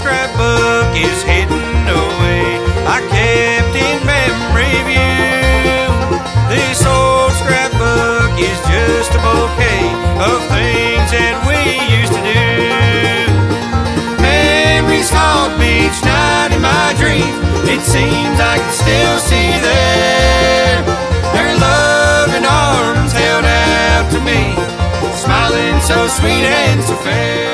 scrapbook is hidden away. I kept in memory view. This old scrapbook is just a bouquet of things that we used to do. Memories haunt me each night in my dreams. It seems I can still see their loving arms held out to me, smiling so sweet and so fair.